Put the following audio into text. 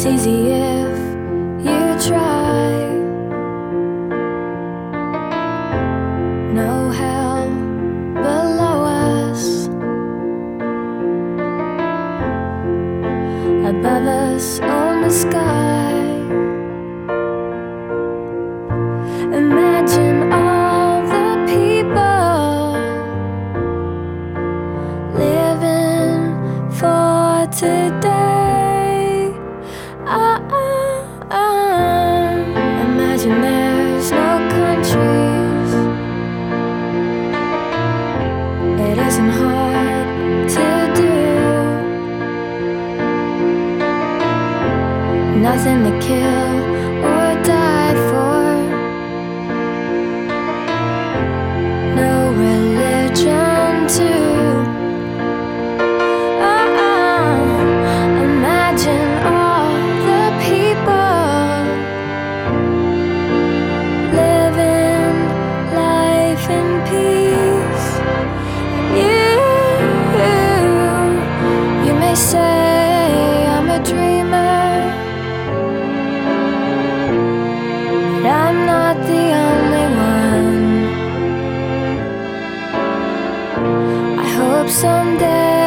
easy if you try. No hell below us, above us only sky. Imagine all the people living for today. Imagine there's no countries. It isn't hard to do. Nothing to kill or die for. No religion too. Imagine all the people living life in peace. You may say I'm a dreamer, but I'm not the only one. I hope someday